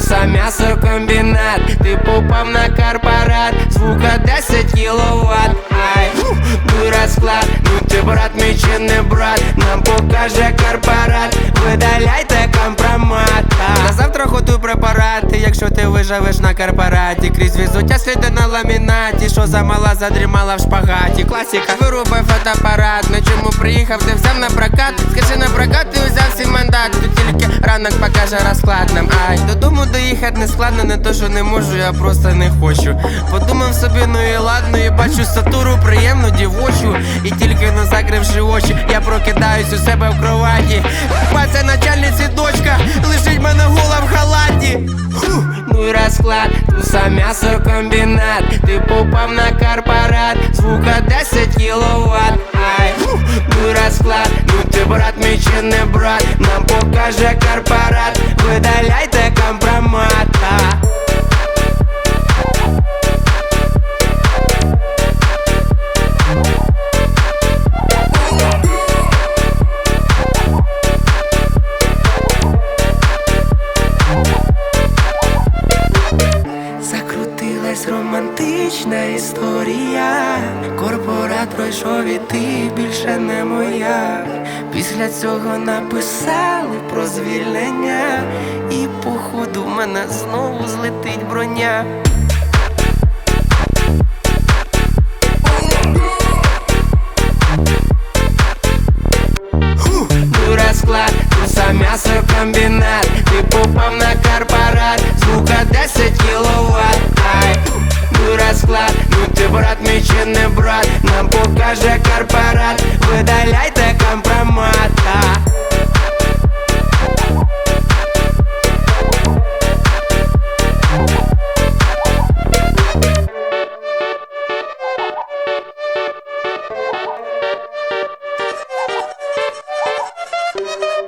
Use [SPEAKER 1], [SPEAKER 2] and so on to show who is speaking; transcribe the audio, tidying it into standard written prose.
[SPEAKER 1] туса м'ясокомбінат. Ти попав на корпорат, звука 10 кіловат. Ай, ну розклад, ну ти брат мій чи не брат, нам покаже корпорат, видаляйте компромат. На завтра готуй препарати, якщо ти виживеш на корпораті. Крізь візуття сліди на ламінаті, що замала задрімала в шпагаті. Класіка, вирубай фотоапарат, на чому приїхав, ти взяв на прокат. Скажи на прокат, ти взяв свій мандат, тут тільки ранок покаже розклад нам. Ай, додому доїхати не складно, не то що не можу, я просто не хочу. Подумав собі, ну і ладно, і бачу статуру приємну дівочу. І тільки не закривши очі, я прокидаюсь у себе в кроваті. Паця начальниці дочка, лишить мене гола в халаті. Ну і розклад, туса м'ясокомбінат. Ти попав на корпорат, звука 10 кіловат. Ай, ну і розклад, ну ти брат мій чи не брат, нам покаже корпорат, видаляйте компромат. Закрутилась романтична історія, корпорат пройшов і ти більше не моя. Після цього написали про звільнення, і походу в мене знову злетить броня. Ну розклад, туса м'ясокомбінат. Ти попав на корпорат, звука 10 кіловат. Ай, ну розклад, ну ти брат мій чи не брат, нам покаже корпорат, видаляйте